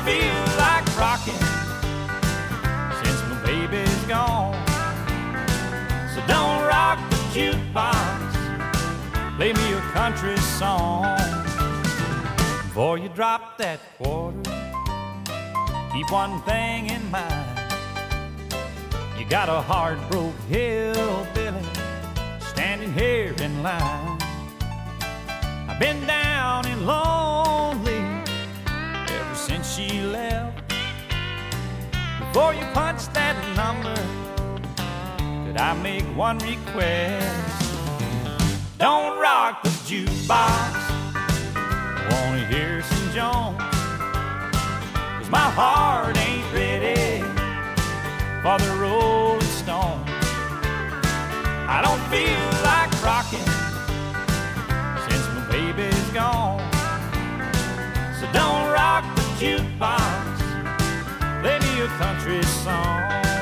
feel like rocking since my baby's gone. So don't rock the jukebox, play me a country song. Before you drop that quarter, keep one thing in mind. You got a hard-broke hillbilly standing here in line. I've been down and lonely ever since she left. Before you punch that number, could I make one request? Don't rock the jukebox, I wanna hear some Jones, 'cause my heart ain't ready for the Rolling Stones. I don't feel like rocking since my baby's gone. So don't rock the jukebox, play me a country song.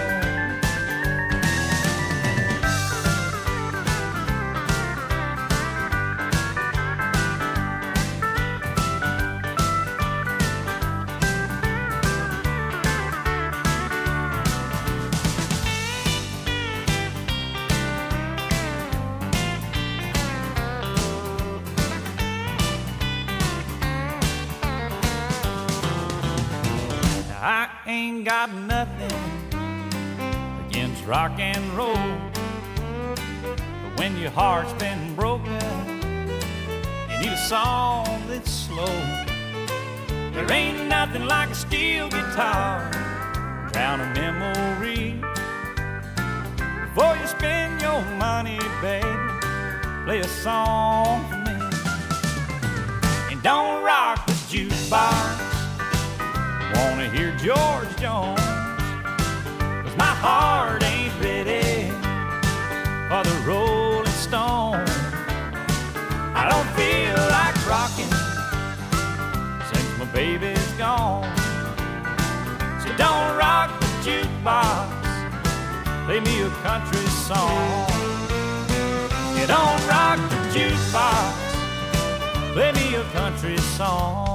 I ain't got nothing against rock and roll, but when your heart's been broken, you need a song that's slow. There ain't nothing like a steel guitar, drown a memory. Before you spend your money, baby, play a song for me. And don't rock the jukebox, wanna hear George Jones, 'cause my heart ain't ready for the Rolling Stones. I don't feel like rocking since my baby's gone. So don't rock the jukebox, play me a country song. You don't rock the jukebox, play me a country song.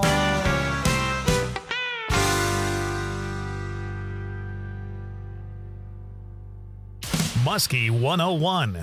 Muskie 101.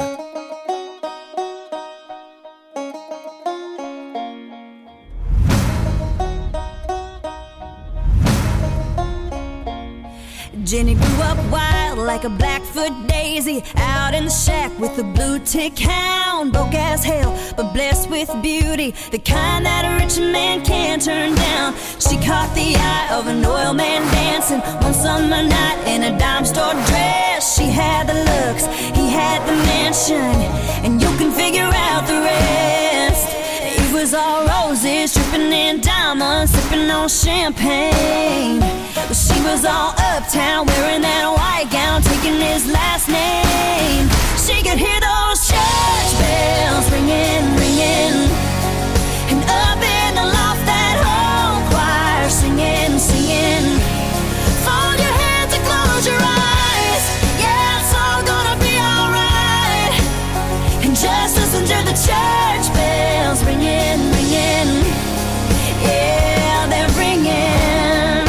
Jenny grew up wild like a Blackfoot daisy, out in the shack with a blue tick hound. Broke as hell, but blessed with beauty, the kind that a rich man can't turn down. She caught the eye of an oil man dancing one summer night in a dime store dress. She had the looks, he had the mansion, and you can figure out the rest. It was all roses, dripping in diamonds, sipping on champagne. But she was all uptown, wearing that white gown, taking his last name. She could hear those church bells ringing, ringing, and up in the loft that whole choir singing, singing. Fold your hands and close your eyes, yeah, it's all gonna be alright. And just listen to the church bells ringing, ringing, yeah, they're ringing.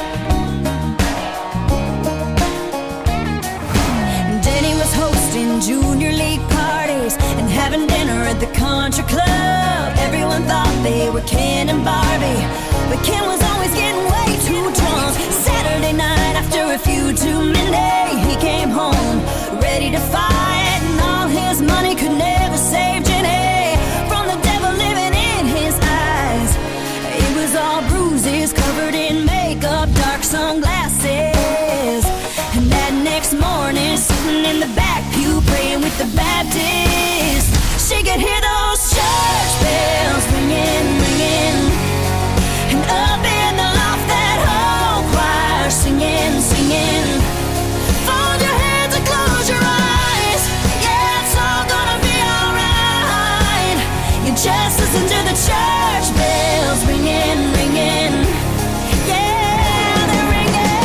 Denny was hosting junior league parties and having dinner at the country club. Everyone thought they were Ken and Barbie, but Ken was always getting way too drunk. Saturday night after a few too many, he came home ready to fight, and all his money could never save Jenny from the devil living in his eyes. It was all bruises, covered in makeup, dark sunglasses. And that next morning, sitting in the back pew, praying with the Baptist, she could hear those church bells ringing, ringing, and up in the loft that whole choir singing, singing. Fold your hands and close your eyes, yeah, it's all gonna be alright. You just listen to the church bells ringing, ringing, yeah, they're ringing.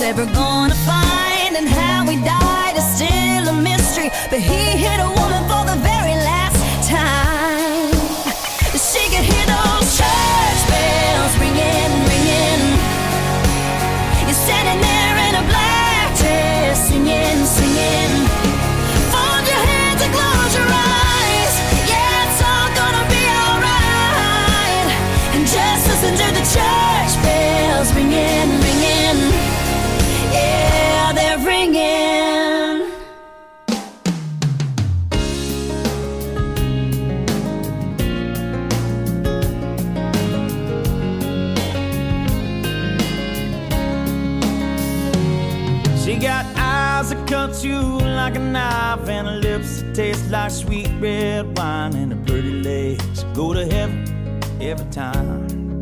ever gonna find, and how he died is still a mystery. But he hit a woman for the very last time. She could hear those church bells ringing, ringing. You're standing there in a black dress, singing, singing. Fold your hands and close your eyes. Yeah, it's all gonna be alright. And just listen to the church bells ringing, ringing. Yeah, they're ringing. She got eyes that cut you like a knife, and her lips that taste like sweet red wine, and her pretty legs go to heaven every time.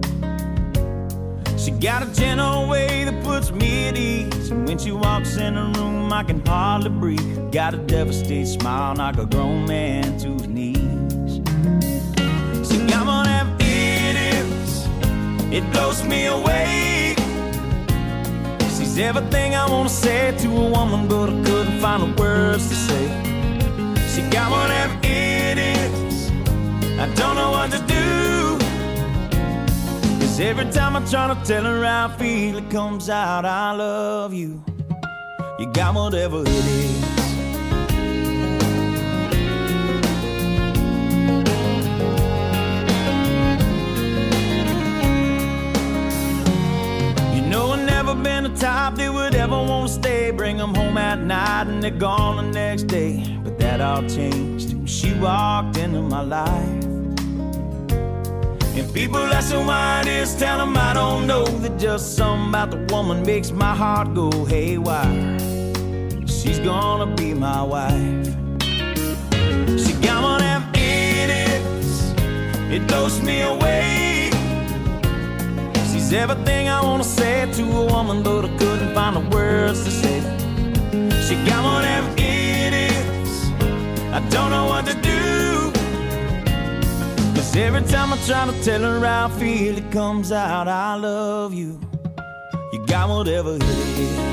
She got a gentle way that puts me at ease, and when she walks in the room I can hardly breathe. Got a devastated smile, knock a grown man to his knees. She got one of them idiots, it blows me away. She's everything I wanna say to a woman, but I couldn't find the words to say. She got one of them idiots, I don't know what to do. Cause every time I try to tell her how I feel, it comes out, I love you. You got whatever it is. You know I've never been the type that would ever want to stay. Bring them home at night and they're gone the next day. But that all changed when she walked into my life. And people ask her why it is, tell them I don't know. That just something about the woman makes my heart go haywire. She's gonna be my wife. She got one of them idiots, it blows me away. She's everything I wanna say to a woman, but I couldn't find the words to say. She got one of them idiots, I don't know what to do. Every time I try to tell her how I feel, it comes out, I love you. You got whatever it is.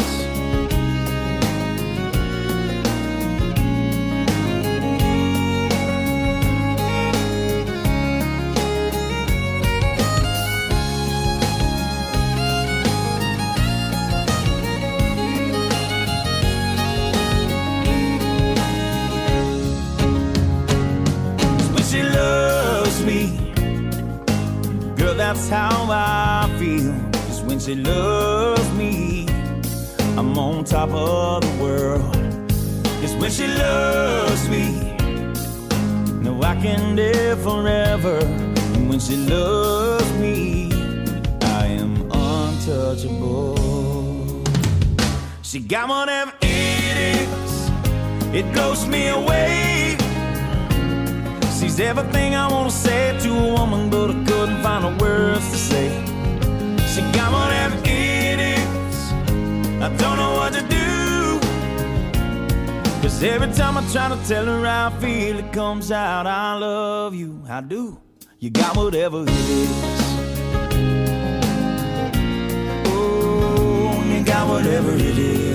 When she loves me, girl, that's how I feel. Cause when she loves me, I'm on top of the world. Cause when she loves me, no, I can live forever. And when she loves me, I am untouchable. She got one of them idiots, it blows me away. She's everything I wanna say to a woman, but I couldn't find the words to say. She got one of them idiots, I don't know what to do. Cause every time I try to tell her how I feel, it comes out, I love you, I do. You got whatever it is. Oh, you got whatever it is.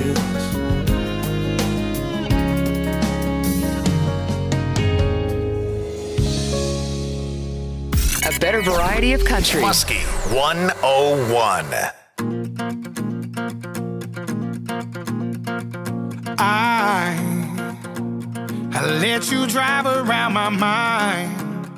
A better variety of country. Muskie 101. I let you drive around my mind.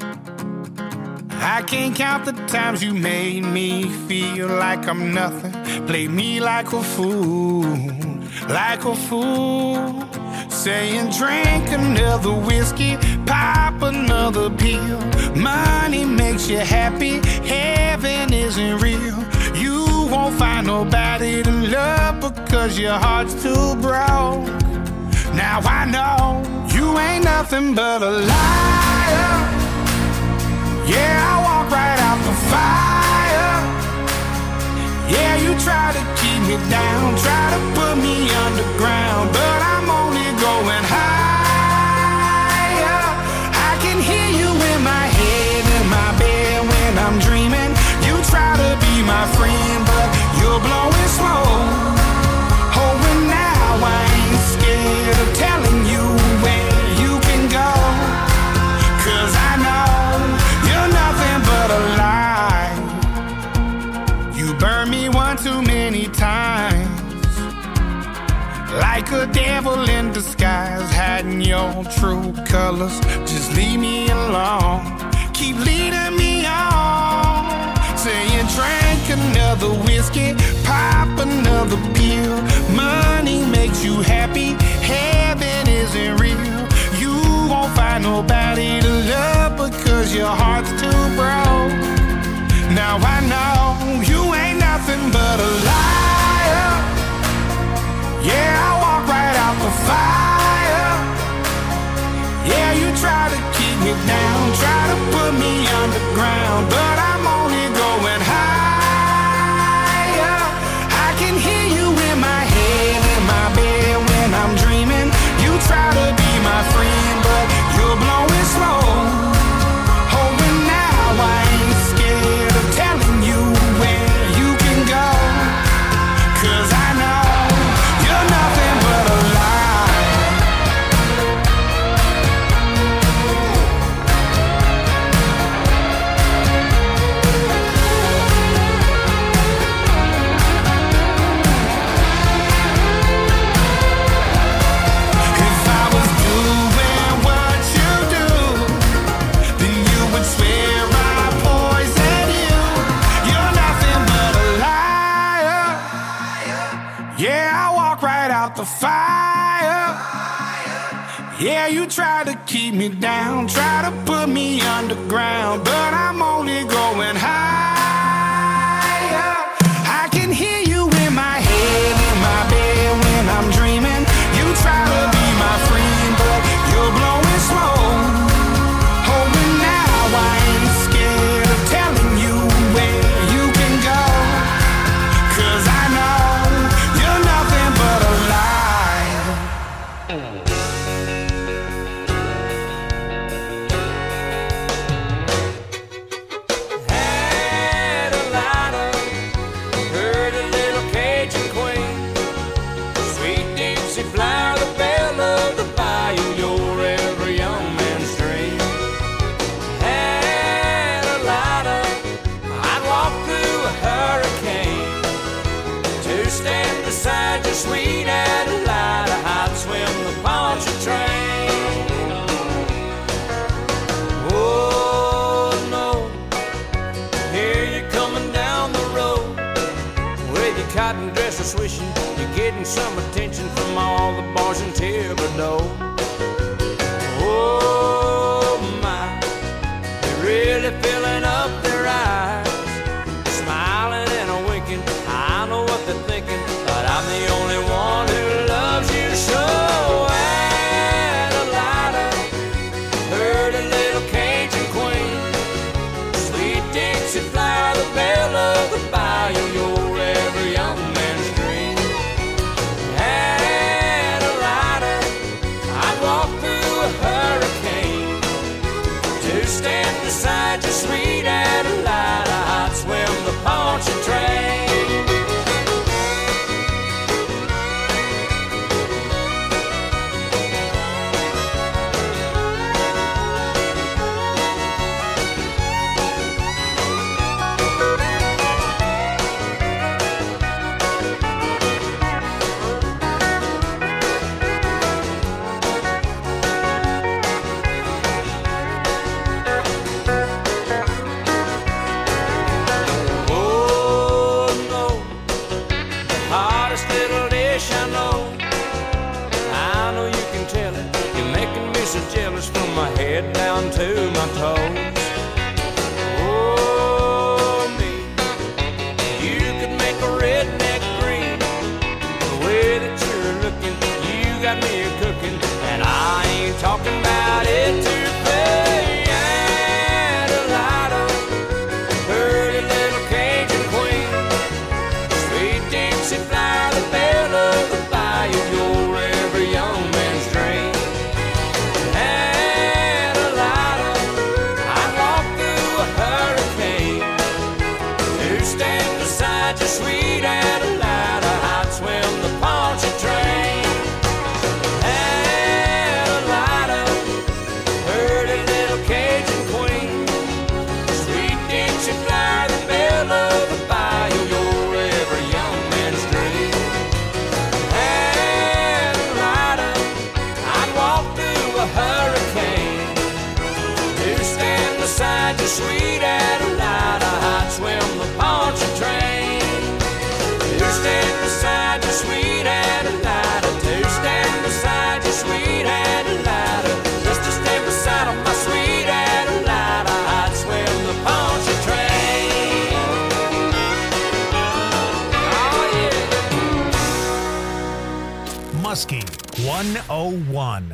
I can't count the times you made me feel like I'm nothing. Play me like a fool, like a fool. Saying drink another whiskey, pop another pill. Money makes you happy, heaven isn't real. You won't find nobody to love because your heart's too broke. Now I know you ain't nothing but a liar. Yeah, I walk right out the fire. Yeah, you try to keep me down, try to put me underground, but I'm only going higher. I can hear you in my head, in my bed when I'm dreaming. You try to be my friend, but you're blowing smoke. like a devil in disguise, hiding your true colors. Just leave me alone, keep leading me on. Saying drink another whiskey, pop another pill. Money makes you happy, heaven isn't real. You won't find nobody to love because your heart's too broke. Now I know you ain't nothing but a liar. Yeah, I walk right out the fire. Yeah, you try to keep me down, try to put me underground, but I'm only going higher. I can hear you in my head, in my bed when I'm dreaming. You try to be my friend, but you're blowing slow. Oh, and now I ain't scared of telling you where you can go, 'cause I know you're nothing but a lie. If I was doing what you do, then you would swear I poisoned you. You're nothing but a liar. Yeah, I walk right out the fire. Yeah, you try to keep me down, try to put me underground, but I'm only going higher. I can hear you in my head, in my bed when I'm dreaming. You try to be my friend, but you're blowing slow. Oh, and now I ain't scared of telling you where you can go, 'cause I know you're nothing but a lie. Had a lighter, heard a little Cajun queen, sweet Dixie flower, the belle of the bayou, you're every young man's dream. Had a lighter, I'd walk through a hurricane to stand beside your sweet Adelina. I'd swim the Pontchartrain. Oh no, here you're coming down the road with your cotton dresser swishing. You're getting some attention from all the bars in Thibodeau. Oh my, they're really filling up their eyes, smiling and a winking. I know what they're thinking, but I'm the only one who loves you so. Adelina, heard a little Cajun queen, sweet Dixie flower, the belle of the bayou, you're every young man's dream. Adelina, I'd walk through a hurricane to stand beside your sweet Adelina. I'd swim the Pontchartrain. Oh no, the hottest little dish I know. I know you can tell it. You're making me so jealous from my head down to my toes. Oh me, you could make a redneck green. The way that you're looking, you got me a cooking, and I ain't talking about it too fast. Adelina, heard a little Cajun queen, sweet Dixie flower, the belle of the bayou, you're every young man's dream. Adelina, I'd walk through a hurricane to stand beside your sweet Adelina. I'd swim the Pontchartrain. Adelina, sweet Adelina, I'd swim the Pontchartrain. To stand beside you, sweet Adelina, to stand beside you, sweet Adelina, just to stand beside my sweet Adelina, I'd swim the Pontchartrain. Oh yeah. Muskie 101.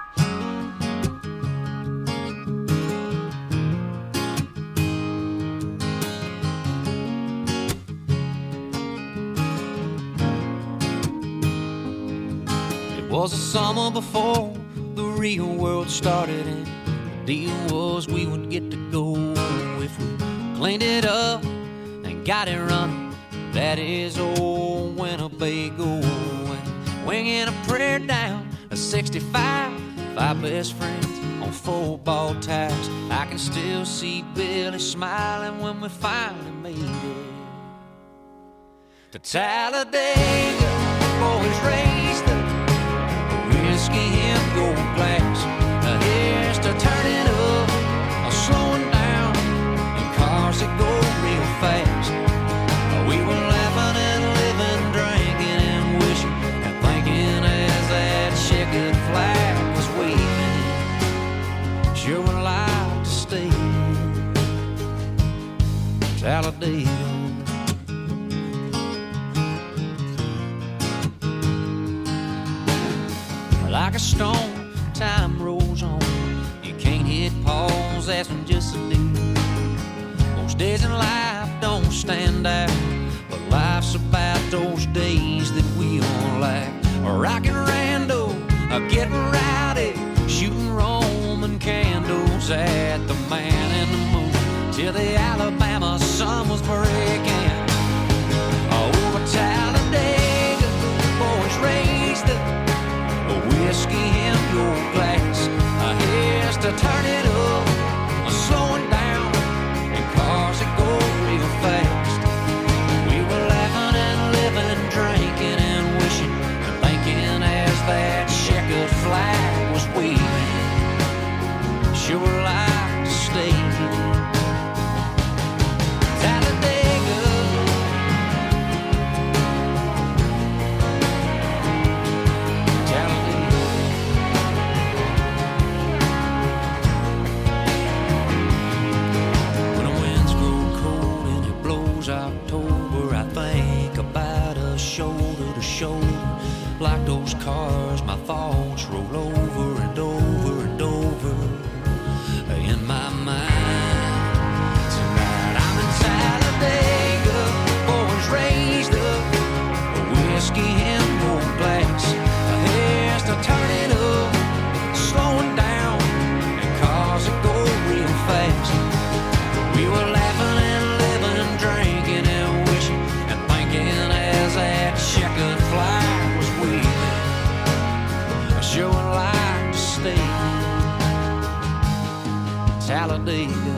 It was the summer before the real world started, and the deal was we would get to go if we cleaned it up and got it running. That is old Winnebago, and winging a prayer down a 65, 5 best friends on 4-ball tires. I can still see Billy smiling when we finally made it to Talladega. Boys raised the whiskey in gold glass. Here's to turning up, slowing down in cars that go real fast. We were laughing and living, drinking and wishing and thinking as that checkered flag was waving. Sure would like to stay in Talladega. Like a stone, time rolls on. You can't hit pause, that's when just a deal. Most days in life don't stand out, but life's about those days that we all like. Rockin' rando, getting rowdy, shooting Roman candles at the man in the moon, till the Alabama sun was breaking. Over Talladega, boys raised the whiskey in your glass. Here's to turn it up, slowing down in cars that go real fast. We were laughing and living, drinking and wishing and thinking as that checkered flag was waving. Sure would like to stay Talladega. October, I think about us shoulder to shoulder. Like those cars, my thoughts roll over and over and over in my mind. Tonight I'm in Talladega, boys raised up, whiskey in gold glass. Here's to turn it up, slowing down in cars that go real fast. We were laughing and living, drinking and wishing and thinking as that checkered flag was waving. I sure would like to stay in Talladega.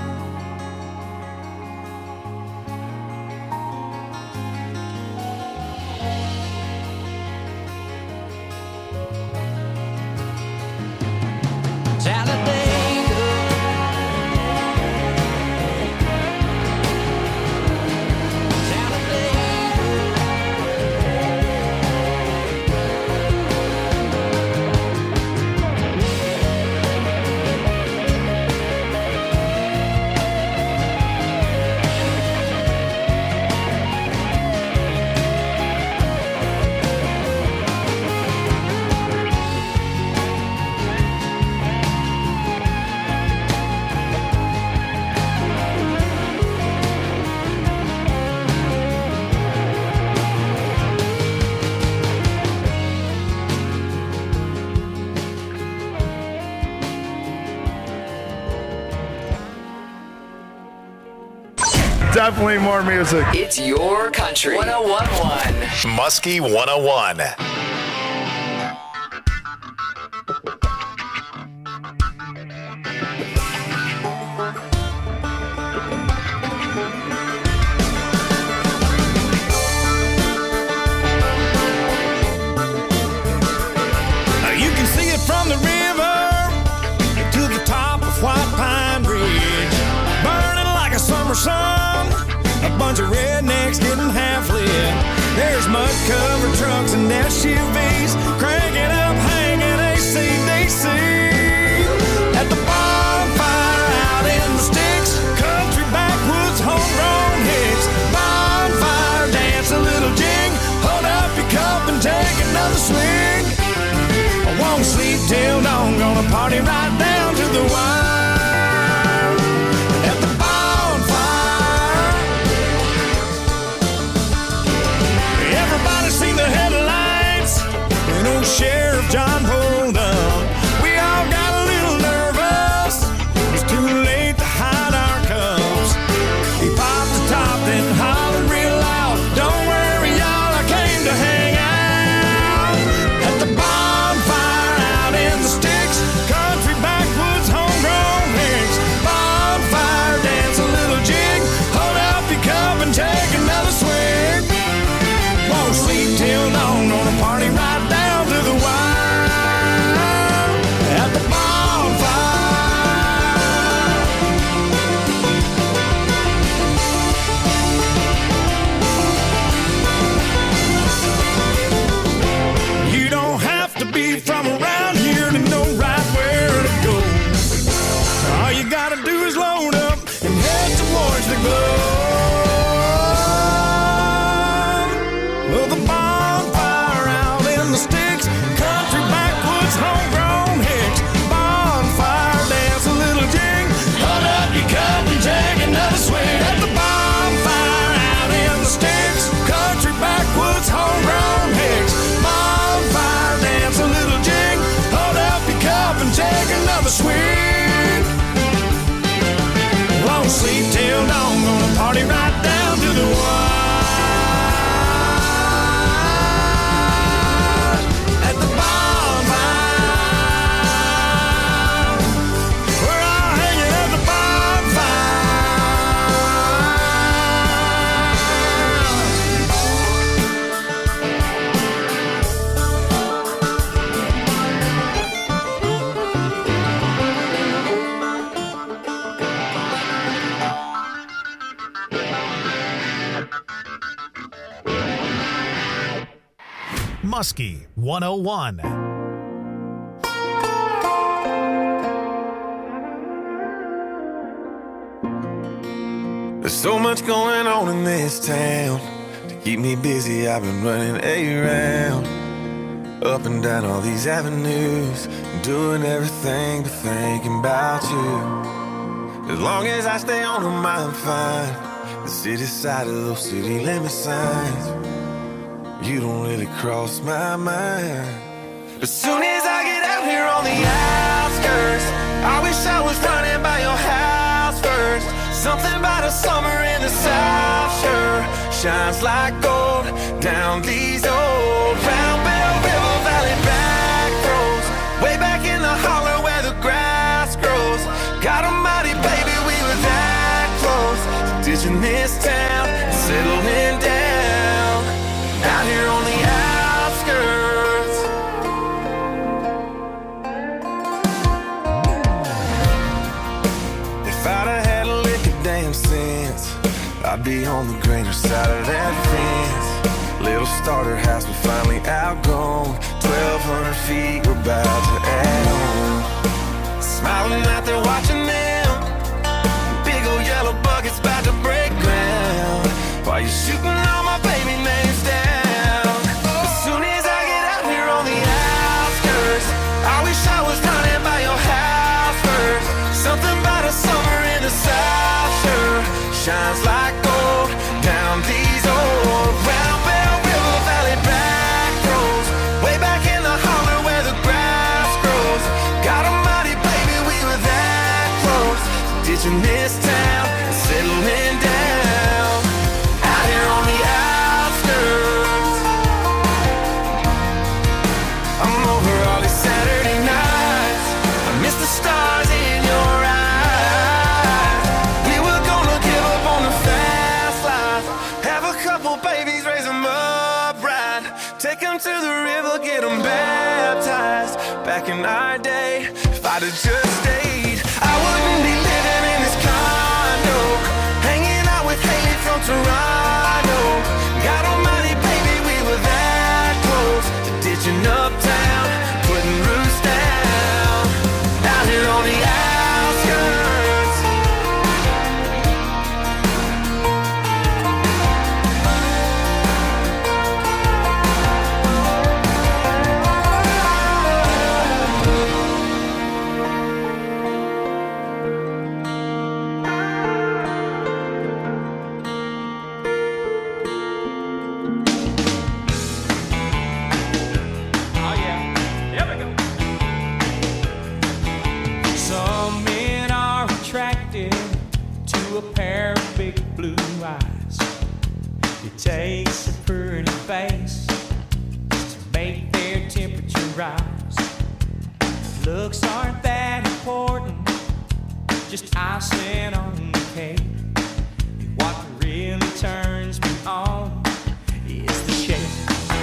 Definitely more music. It's your country. 101.1. Muskie 101. You can see it from the river to the top of White Pine Ridge. sun. A bunch of rednecks getting half lit. There's mud-covered trucks and SUVs cranking up, hanging AC/DC. At the bonfire out in the sticks, country backwoods, homegrown hicks. Bonfire dance, a little jig. Hold up your cup and take another swig. I won't sleep till dawn, gonna party right down to the wire. At the bonfire. Everybody's seen the headlights when old Sheriff John pulled up. We all got a little nervous. It's too late to hide our cups. He popped the top then hollered real loud. Don't worry, y'all, I came to hang out. At the bonfire out in the sticks, country backwoods, homegrown hicks. Bonfire dance, a little jig. Hold up your cup and take another swig. Won't sleep till dawn, gonna party right down to the wire. At the bonfire. You don't have to be from around here to know right where to go. All you gotta do is load up and head towards the glow. Well, the bonfire out in the sticks, country backwoods, homegrown hicks. Bonfire dance, a little jig. Hold up your cup and take another swig. At the bonfire out in the sticks, country backwoods, homegrown hicks. Bonfire dance, a little jig. Hold up your cup and take another swig. Won't sleep till dawn, gonna party right down to the wire. At the bonfire, we're all hanging at the Muskie 101. There's so much going on in this town. To keep me busy, I've been running around, up and down all these avenues, doing everything but thinking about you. As long as I stay on them, I'm fine. The city side of those city limit signs, you don't really cross my mind. As soon as I get out here on the outskirts, I wish I was running by your house first. Something about a summer in the South sure shines like gold down these old Round Bell River Valley back roads, way back in the holler where the grass grows. God almighty, baby, we were that close, ditching this town and settling down out here on the outskirts. If I'd have had a lick of damn sense, I'd be on the greener side of that fence. Little starter house, we finally outgrown. 1,200 feet, we're about to add on. Smiling out there watching them, big old yellow buckets about to break ground, while you're shooting all my baby names down. As soon as I get out here on the outskirts, I wish I was running by your house first. Something about a summer in the South sure shines like gold down these old Round Bell River Valley back roads, way back in the holler where the grass grows. God almighty, baby, we were that close, ditching this town and settling down out here on the outskirts. I'm over all these Saturday nights, I miss the stars in your eyes. We were gonna give up on the fast life, have a couple babies, raise them up right, take them to the river, get them baptized. Back in our day, if I'd have just stayed, I wouldn't be living in this condo, hanging uptown, putting roots down, out here on the outskirts. A pair of big blue eyes. It takes a pretty face to make their temperature rise. Looks aren't that important, just icing on the cake. What really turns me on is the shake.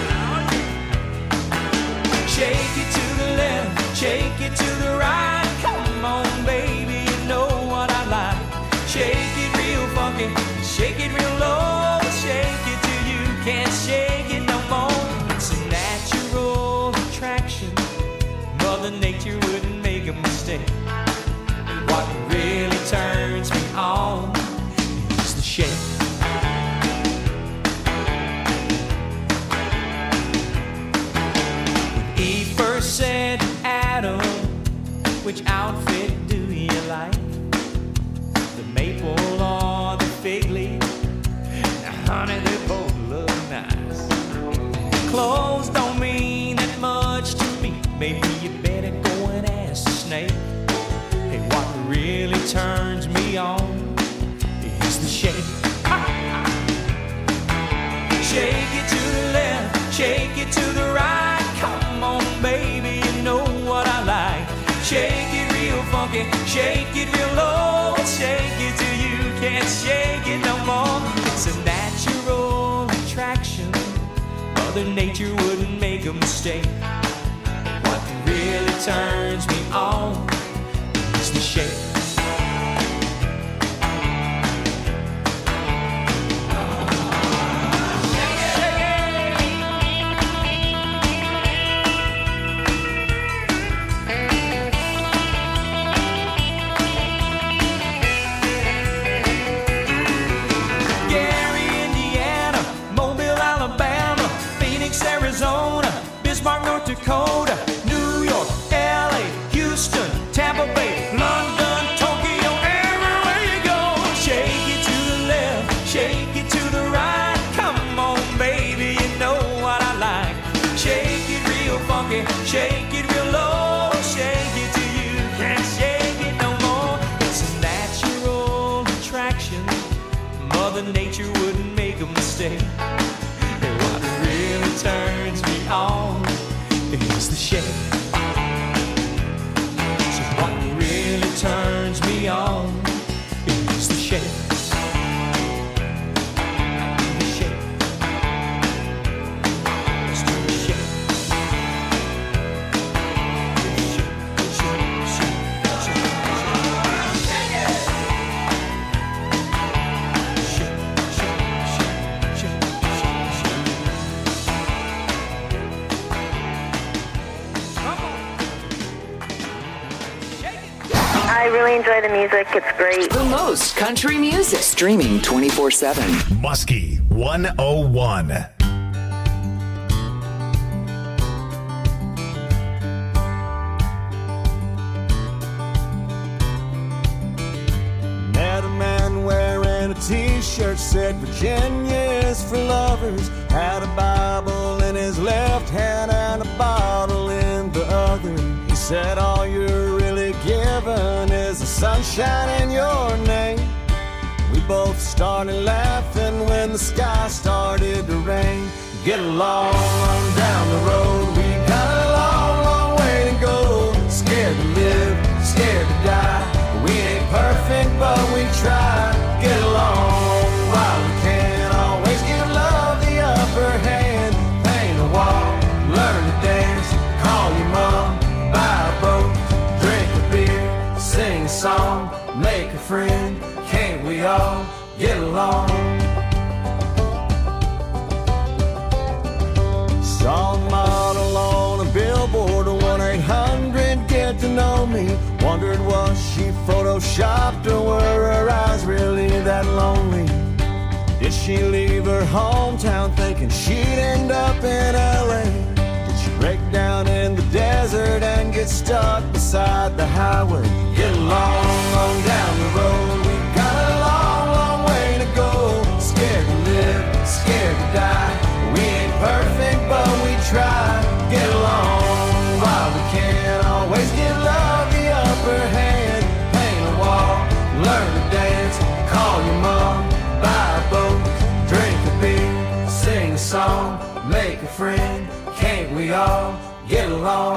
Shake it to the left, shake it to the right. Come on, baby, you know what I like. Shake it real funky, shake it real low, shake it till you can't shake it no more. It's a natural attraction, Mother Nature wouldn't make a mistake. What really turns me on is the shake. When Eve first said, Adam, which outfit do you like? Maple or the fig leaf? Now, honey, they both look nice. Clothes don't mean that much to me. Maybe you better go and ask the snake. Hey, what really turns me on is the shake. Shake it to the left, shake it to the right. Come on, baby, you know what I like. Shake it real funky, shake it real low, shake it till you can't shake it no more. It's a natural attraction, Mother Nature wouldn't make a mistake. What really turns me on is the shake. Arizona, Bismarck, North Dakota, New York, LA, Houston, Tampa Bay, London, Tokyo, everywhere you go. Shake it to the left, shake it to the right. Come on, baby, you know what I like. Shake it real funky, shake it real low, shake it till you can't shake it no more. It's a natural attraction, Mother Nature wouldn't make a mistake. Really turns me on is the shake. So what really turns me on is the shake. The shake. Let's do the shake. I really enjoy the music. It's great. The most country music. Streaming 24/7. Muskie 101. Met a man wearing a t-shirt said Virginia's for lovers. Had a Bible in his left hand and a bottle in the other. He said all you're really given is the sunshine in your name. We both started laughing when the sky started to rain. Get along on down the road. We got a long, long way to go. Scared to live, scared to die. We ain't perfect, but we try. Get along while we can. Always give love the upper hand. Paint a wall, learn to dance. Call your mom, buy a boat, drink a beer, sing a song, make a friend. Can't we all get along? Saw a model on a big she photoshopped, or were her eyes really that lonely? Did she leave her hometown thinking she'd end up in LA? Did she break down in the desert and get stuck beside the highway? Get long, long down the road, we got a long, long way to go. Scared to live, scared to die. We ain't perfect, but we try. Get along while we can. Always give love the upper hand. Paint a wall, learn to dance. Call your mom, buy a boat, drink a beer, sing a song, make a friend. Can't we all get along?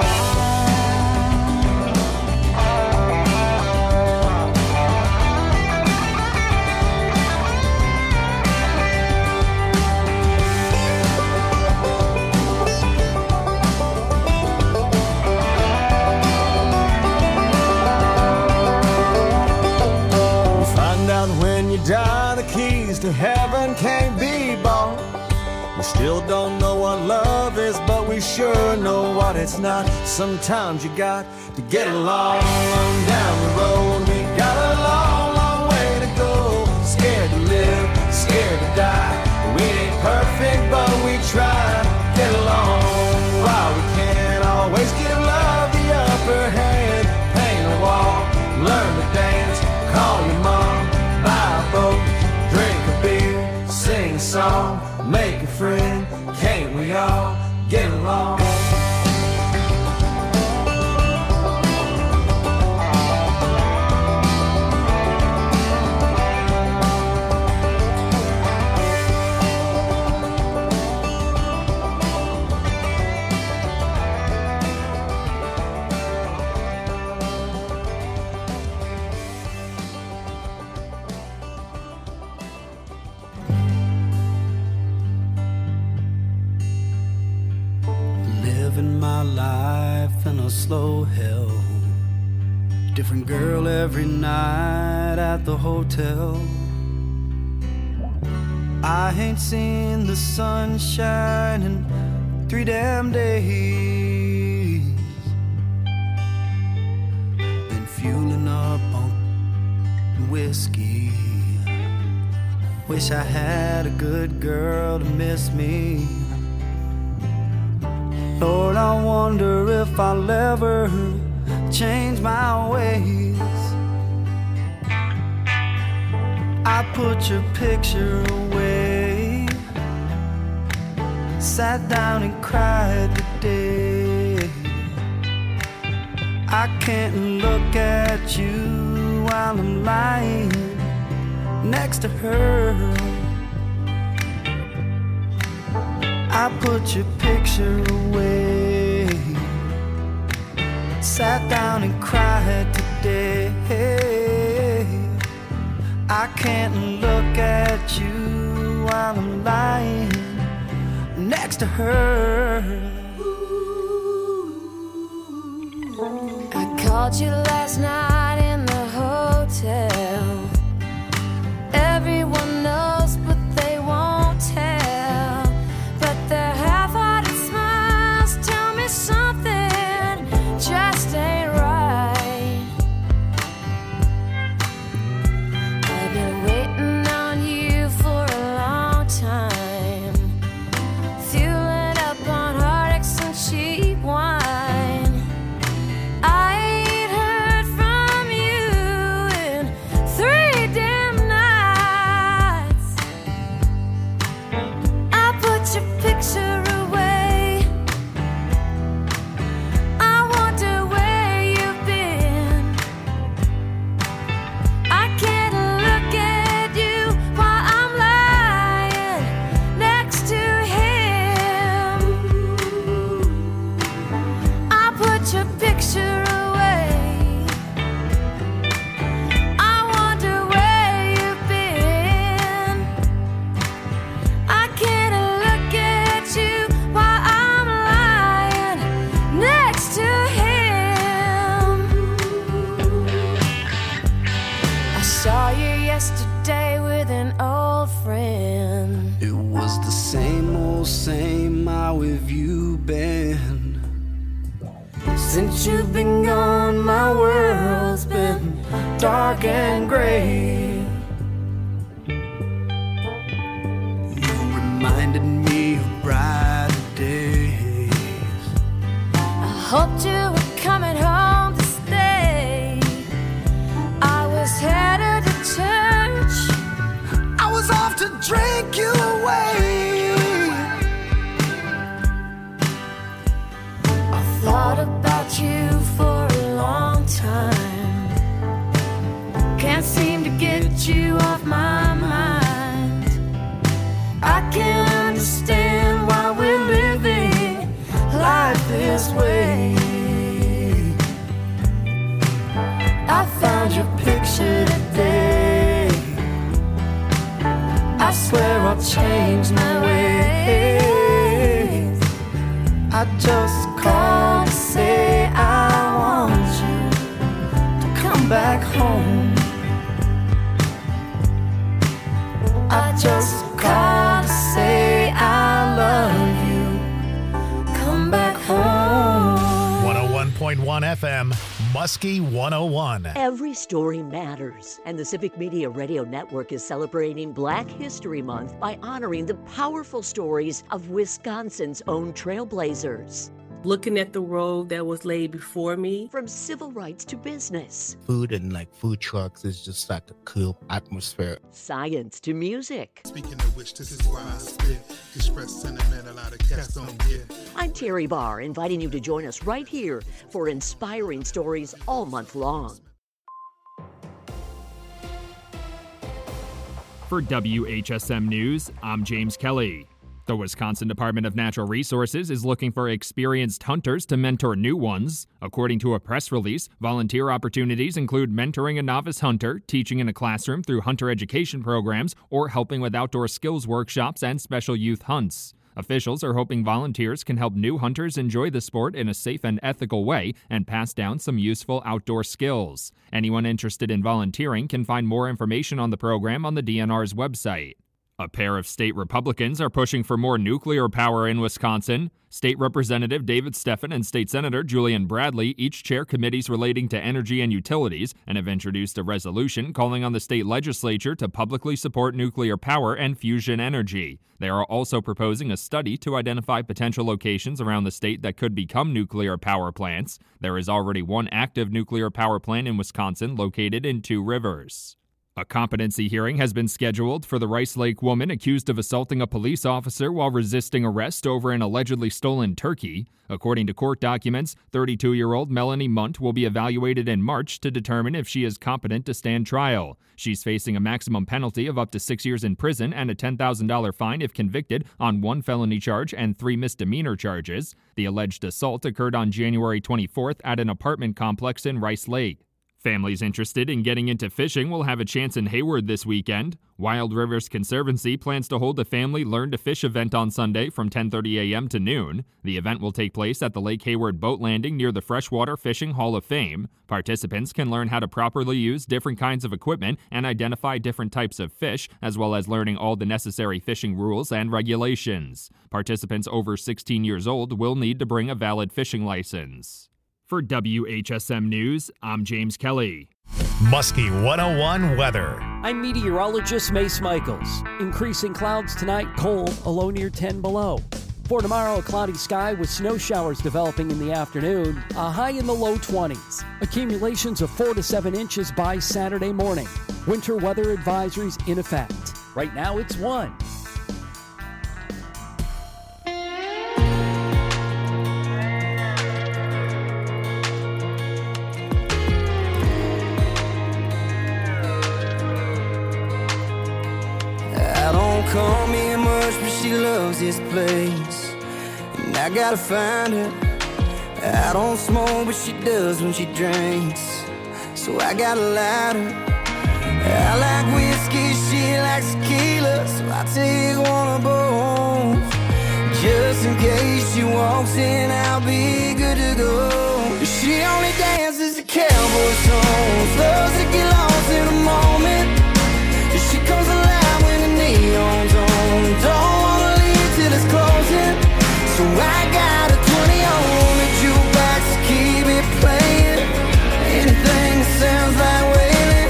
When you die, the keys to heaven can't be bought. We still don't know what love is, but we sure know what it's not. Sometimes you got to get along down the road. We got a long, long way to go. Scared to live, scared to die. We ain't perfect, but we try. Get along while we can. Always give love the upper hand. Paint a wall, learn to dance. Call your mom, buy a boat, drink a beer, sing a song, make a friend. Can't we all get along? Life in a slow hell. Different girl every night at the hotel. I ain't seen the sunshine in 3 damn days. Been fueling up on whiskey. Wish I had a good girl to miss me. Lord, I wonder if I'll ever change my ways. I put your picture away, sat down and cried today. I can't look at you while I'm lying next to her. I put your picture away, sat down and cried today. I can't look at you while I'm lying next to her. I called you last night in the hotel. Everyone knows, but they won't tell. But their half-hearted smiles tell me something just ain't right. I've been waiting on you for a long time, fueling up on heartaches and cheap wine. I ain't heard from you in 3 damn nights. I put your picture away. I wonder where you've been. I can't look at you while I'm lying next to him. I put your picture away. I wonder where you've been. I can't look at you while I'm lying next to him. I saw you yesterday with an old friend. It was the same old same, how have you been? Since you've been gone, my world's been dark and gray. You reminded me of brighter days. I hoped you were coming home to stay. I was headed to church. I was off to drink you away. I thought about you for a long time. Can't seem to get you off my mind. I can't understand why we're living life this way. I found your picture today. I swear I'll change my ways. I just called to say I want you to come back home. I just called to say I love you. Come back home. 101.1 FM, Muskie 101. Every story matters, and the Civic Media Radio Network is celebrating Black History Month by honoring the powerful stories of Wisconsin's own trailblazers. Looking at the road that was laid before me. From civil rights to business. Food and food trucks is just like a cool atmosphere. Science to music. Speaking of which, this is why I spit. Express sentiment a lot of cats don't get. I'm Terry Barr, inviting you to join us right here for inspiring stories all month long. For WHSM News, I'm James Kelly. The Wisconsin Department of Natural Resources is looking for experienced hunters to mentor new ones. According to a press release, volunteer opportunities include mentoring a novice hunter, teaching in a classroom through hunter education programs, or helping with outdoor skills workshops and special youth hunts. Officials are hoping volunteers can help new hunters enjoy the sport in a safe and ethical way and pass down some useful outdoor skills. Anyone interested in volunteering can find more information on the program on the DNR's website. A pair of state Republicans are pushing for more nuclear power in Wisconsin. State Representative David Steffen and State Senator Julian Bradley each chair committees relating to energy and utilities and have introduced a resolution calling on the state legislature to publicly support nuclear power and fusion energy. They are also proposing a study to identify potential locations around the state that could become nuclear power plants. There is already one active nuclear power plant in Wisconsin located in Two Rivers. A competency hearing has been scheduled for the Rice Lake woman accused of assaulting a police officer while resisting arrest over an allegedly stolen turkey. According to court documents, 32-year-old Melanie Munt will be evaluated in March to determine if she is competent to stand trial. She's facing a maximum penalty of up to 6 years in prison and a $10,000 fine if convicted on 1 felony charge and 3 misdemeanor charges. The alleged assault occurred on January 24th at an apartment complex in Rice Lake. Families interested in getting into fishing will have a chance in Hayward this weekend. Wild Rivers Conservancy plans to hold a family Learn to Fish event on Sunday from 10:30 a.m. to noon. The event will take place at the Lake Hayward boat landing near the Freshwater Fishing Hall of Fame. Participants can learn how to properly use different kinds of equipment and identify different types of fish, as well as learning all the necessary fishing rules and regulations. Participants over 16 years old will need to bring a valid fishing license. For WHSM News, I'm James Kelly. Muskie 101 weather. I'm meteorologist Mace Michaels. Increasing clouds tonight, cold, a low near 10 below. For tomorrow, a cloudy sky with snow showers developing in the afternoon, a high in the low 20s. Accumulations of 4 to 7 inches by Saturday morning. Winter weather advisories in effect. Right now, it's 1. Call me much, but she loves this place, and I gotta find her. I don't smoke, but she does when she drinks, so I got a lighter. I like whiskey, she likes tequila, so I take one of both. Just in case she walks in, I'll be good to go. She only dances to cowboy songs, loves to get lost in a moment. She comes alive when the neon's on. Don't wanna leave till it's closing, so I got a 20 on the jukebox to keep it playing. Anything that sounds like Waylon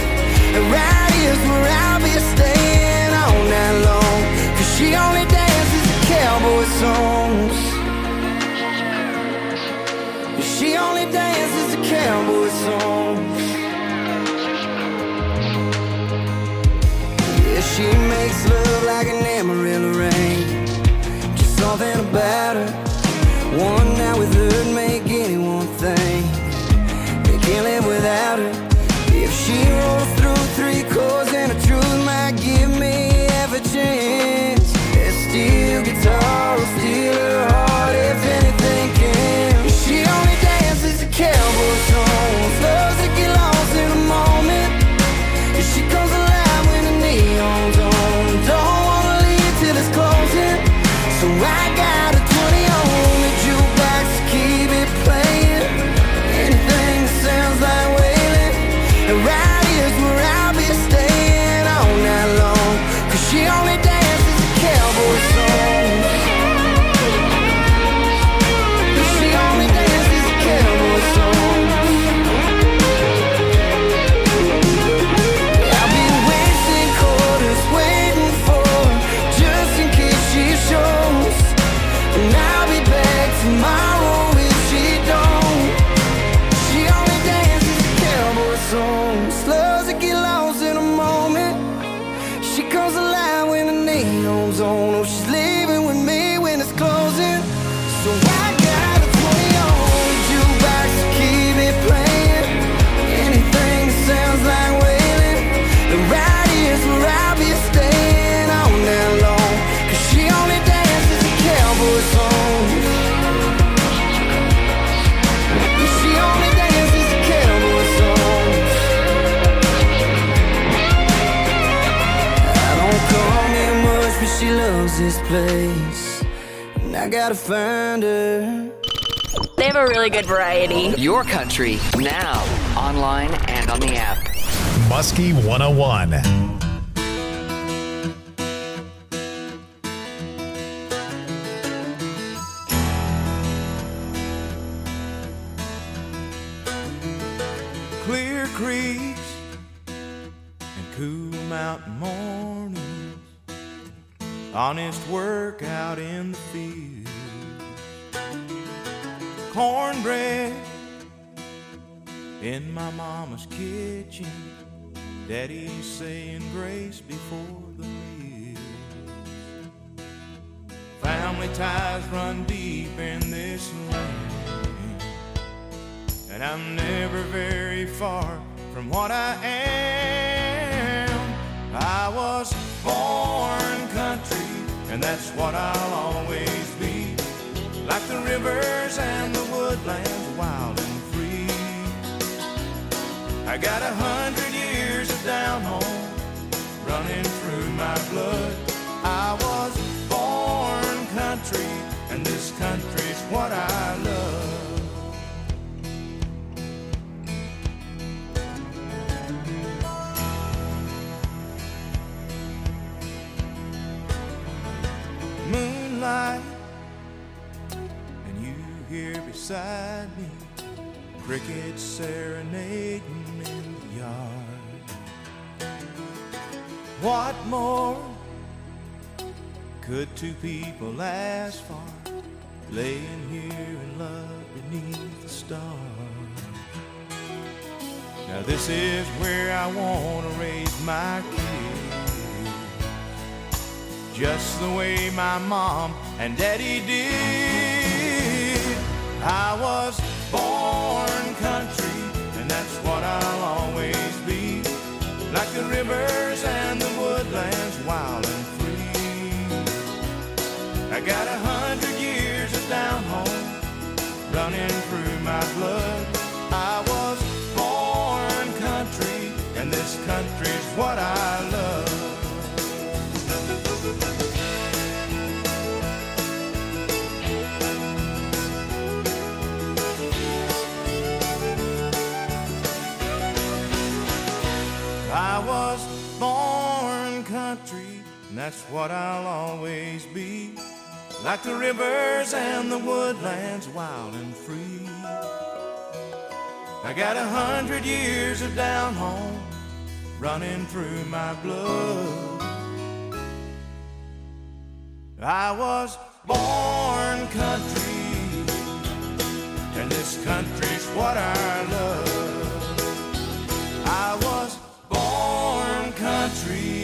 She only dances to cowboy songs. Yeah, she makes love like an Amarillo rain. Just something about her. One night with her'd make anyone think they can't live without her. If she rolls through 3 chords and the truth might give me half a chance, that steel guitar will steal her heart if anything can. She only dances to cowboy songs, loves to get lost in a moment. And she comes alive when the neon's on. Don't wanna leave till it's closing, so I got a 20 on the jukebox to keep it playing. Anything that sounds like wailing, and right here's where I'll be staying all night long. Cause she only dances to cowboy songs. She only dances to cowboy songs. I've been wasting quarters waiting for her, just in case she shows. And I'll be back tomorrow if she don't. She only dances to cowboy songs, loves to get lost in a moment. She comes alive when the neon's on. Oh, she's leaving with me when it's closing. So I got a 20 on the jukebox to keep it playing. Anything that sounds like wailing, and right here's where I'll be staying all night long. Cause she only dances to cowboy songs. She only dances to cowboy songs. I don't come here much, but she loves this place, and I gotta find her. They have a really good variety. Your country, now, online and on the app. Muskie 101. Clear creeks and cool mountain mornings, honest work out in the field, cornbread in my mama's kitchen, daddy's saying grace before the meal. Family ties run deep in this land, and I'm never very far from what I am. I was born country, and that's what I'll always be. Like the rivers and the woodlands, wild and free. I got 100 years of down home running through my blood. I was born country, and this country's what I love. Moonlight, and you here beside me, crickets serenading in the yard. What more could two people ask for, laying here in love beneath the stars? Now this is where I want to raise my kids, just the way my mom and daddy did. I was born country, and that's what I'll always be. Like the rivers and the woodlands, wild and free. I got 100 years of down home running through my blood. I was born country, and this country's what I love. I was born country, and that's what I'll always be. Like the rivers and the woodlands, wild and free. I got 100 years of down home running through my blood. I was born country, and this country's what I love. I was born country.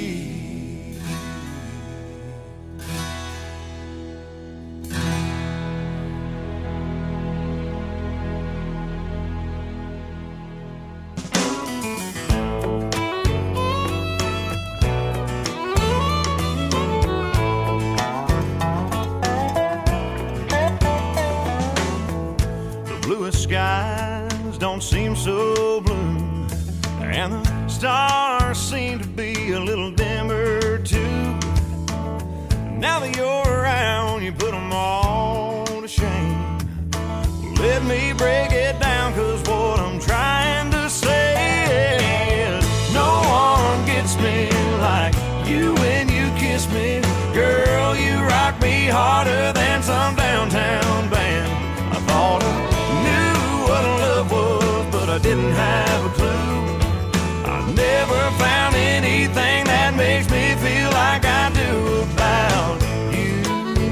Skies don't seem so blue, and the stars seem to be a little dimmer too. Now that you're around, you put them all to shame. Let me break it down, 'cause what I'm trying to say is no one gets me like you when you kiss me. Girl, you rock me harder than some downtown band. I thought what love was, but I didn't have a clue. I never found anything that makes me feel like I do about you.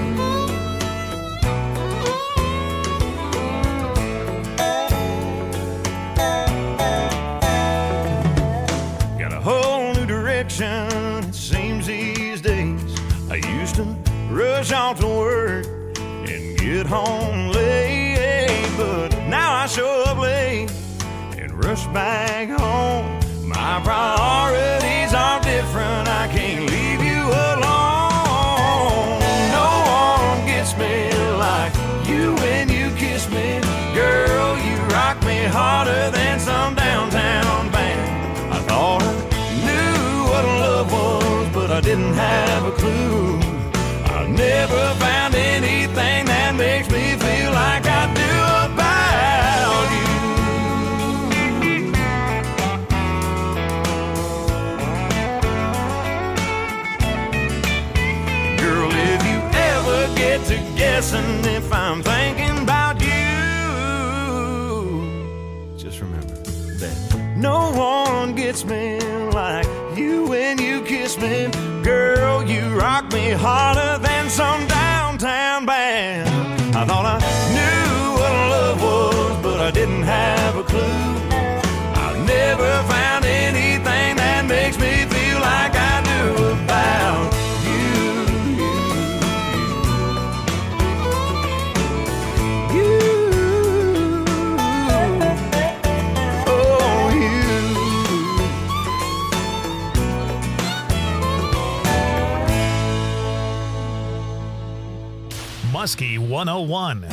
Got a whole new direction, it seems these days. I used to rush off to work and get home late, but now I show up late and rush back home. My priorities are different, I can't leave you alone. No one gets me like you when you kiss me. Girl, you rock me harder than some downtown band. I thought I knew what love was, but I didn't have a clue. I never found anything that makes me feel like I do about you. Girl, if you ever get to guessing if I'm thinking about you, just remember that no one gets me like you when you kiss me. Girl, you rock me harder than some downtown band. I thought I knew what love was, but I didn't have a clue. I've never found anything that makes me feel like I do about you. Oh, you. Muskie 101.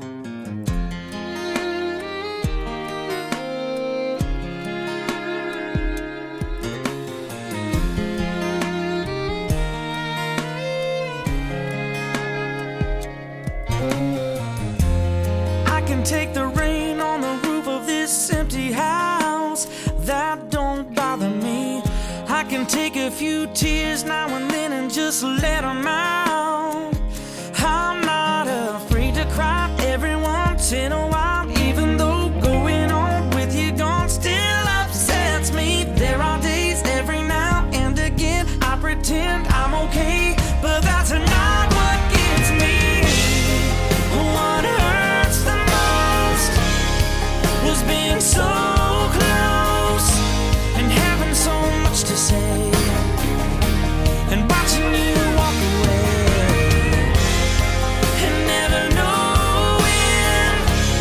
I can take the rain on the roof of this empty house. That don't bother me. I can take a few tears now and then and just let them out. I'm not afraid to cry every once in a while, even though going on with you gone still upsets me. There are days every now and again I pretend I'm okay, but that's not what gets me. What hurts the most was being so close and having so much to say and watching you walk away and never knowing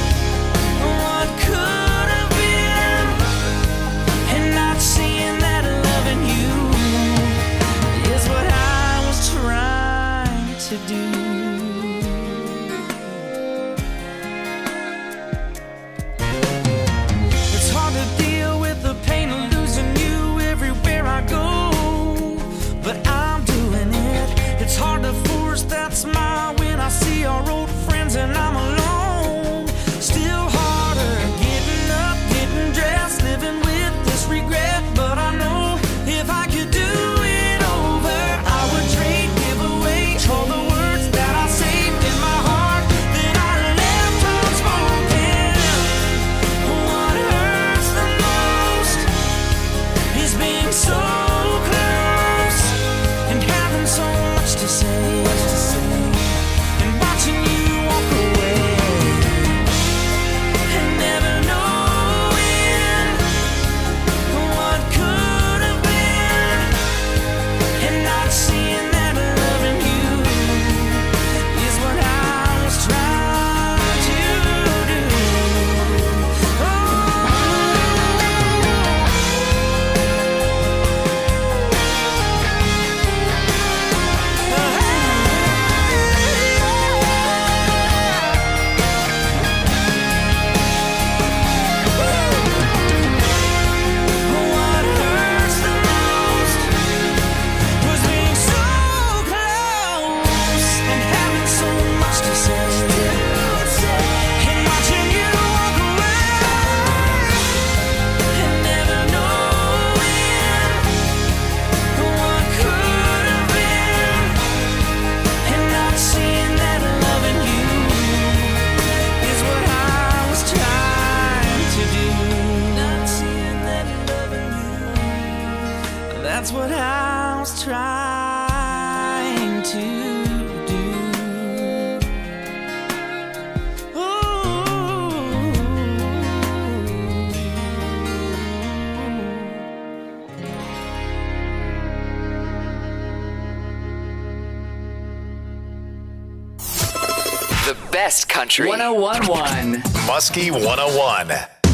best country. 101.1. Muskie 101.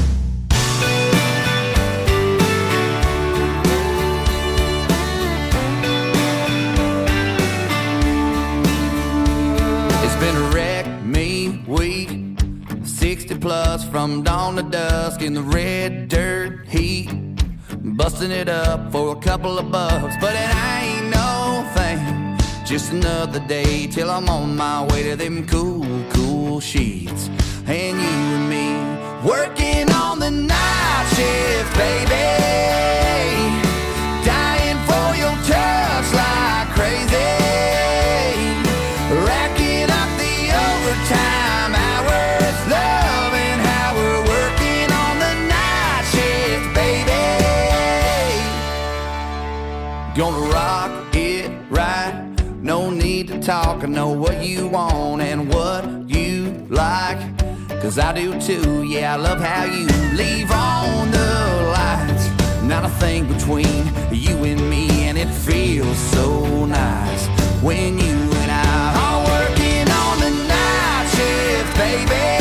It's been a wreck, me, week 60 plus from dawn to dusk in the red dirt heat, busting it up for a couple of bucks, but it ain't no thing, just another day till I'm on my way to them cool, cool sheets. And you and me working on the night shift, baby, dying for your touch like crazy, racking up the overtime hours, loving how we're working on the night shift, baby. Gonna rock it right, no need to talk, I know what you want and what you like, 'cause I do too, yeah, I love how you leave on the lights, not a thing between you and me, and it feels so nice when you and I are working on the night shift, baby,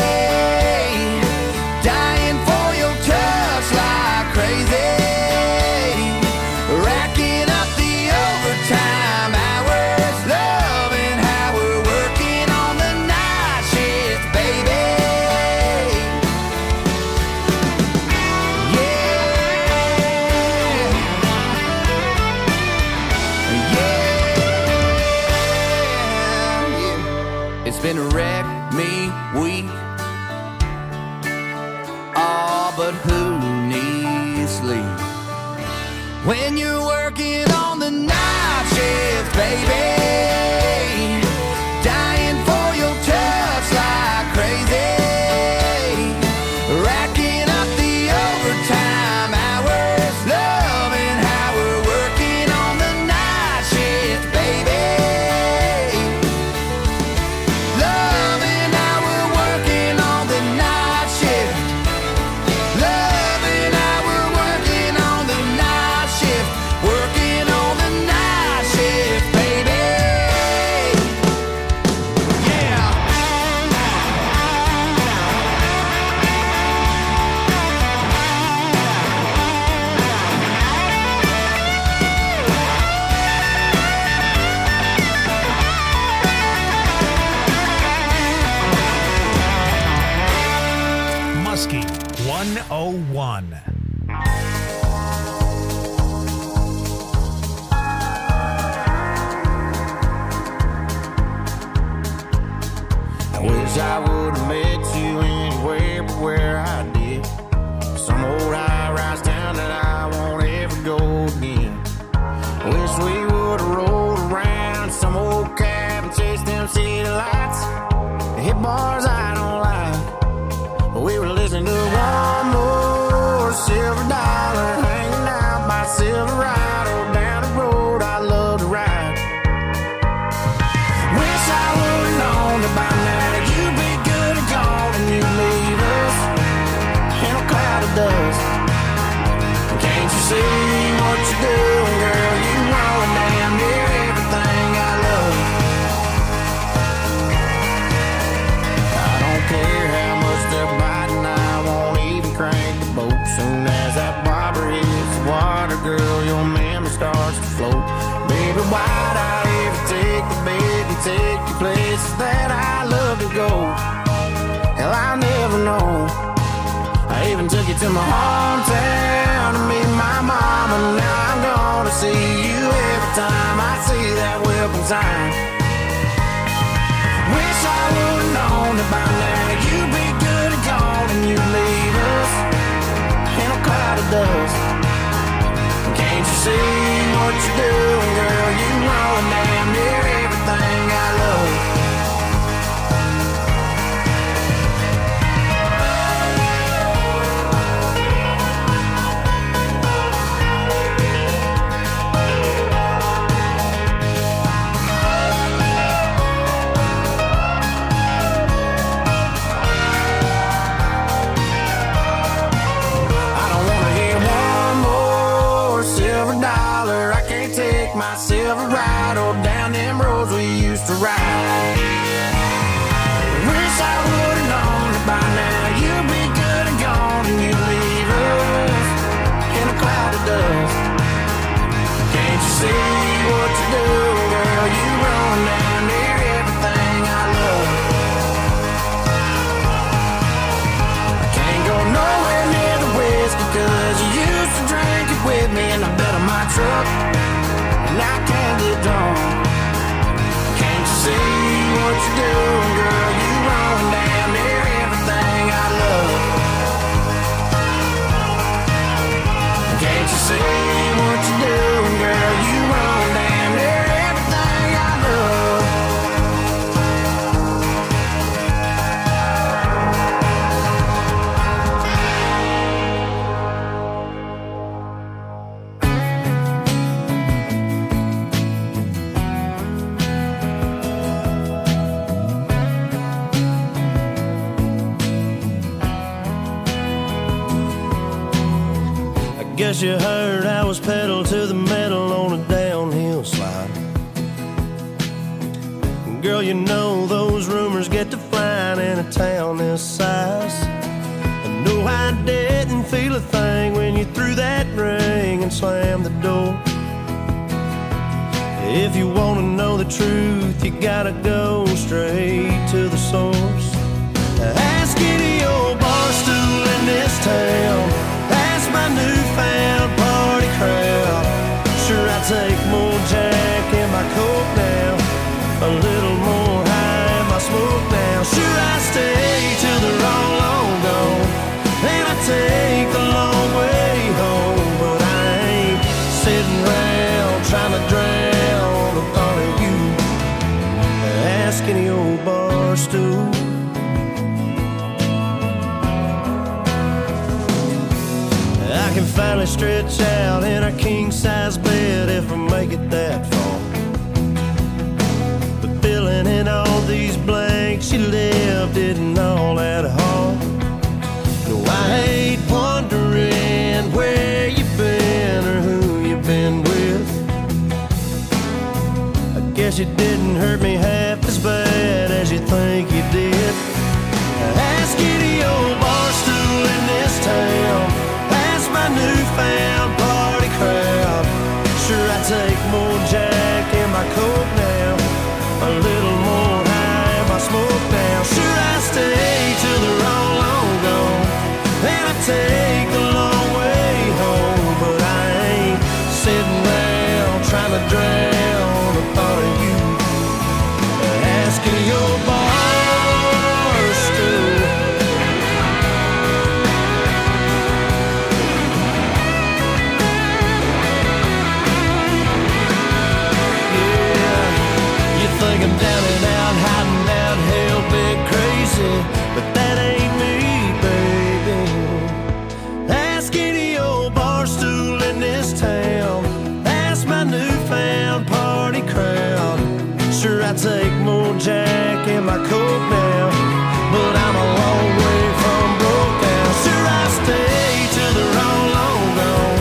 dying for your touch like crazy, racking up the overtime hours, loving how we're working on the night shift, baby. It's been a wreck, me, week. Oh, but who needs sleep when you're working on the night shift, baby, dying for your touch like crazy, racking up the overtime hours, loving how we're working on the night shift, baby. Loving how we're working on the night shift. Loving how we're working on the night shift. Working on the night shift, baby. Yeah. Muskie 101. I wish I would have met you anywhere but where I did. Some old high-rise town that I won't ever go again. Wish we would have rolled around some old cab and chased them city lights. Hit bars I don't like, but we were listening to one more Silver Dollar, hanging out by Silverado, down the road I love to ride. Wish I would've known that by now that you'd be good and gone and you'd leave us in a cloud of dust. Can't you see what you're doing, girl? You know damn near everything I love. I don't care how much they're biting, I won't even crank the boat. Soon as that bobber hits the water, girl, your memory starts to float. Baby, why'd I ever take the bait and take you places that I love to go? Hell, I'll never know. I even took you to my hometown to meet my mama. Now I'm gonna see you every time I see that welcome sign. Wish I would've known that by now you'd be good and gone and you'd leave us in a cloud of dust. Can't you see what you're doing, girl? You know damn near everything I love. I don't wanna hear one more Silver Dollar. I can't take truck and I can't get drunk. Can't you see what you're doing, girl? You run damn near everything I love. Can't you see what you're doing, girl? You run damn near everything I love. Guess you heard I was pedal to the metal on a downhill slide. Girl, you know those rumors get to flying in a town this size. And no, I didn't feel a thing when you threw that ring and slammed the door. If you want to know the truth, you gotta go straight to the source. Ask any old bar stool in this town. Ask my newfound party crowd. Sure, I take more Jack in my coke now, a little more high in my smoke now. Sure, I stay till they're all long gone, and I take the long way home. But I ain't sitting around trying to drown the thought of you. Ask any old bar stool. I can finally stretch out in our king-size bed if I make it that far. But filling in all these blanks you left isn't all that hard. No, I hate wondering where you've been or who you've been with. I guess it didn't hurt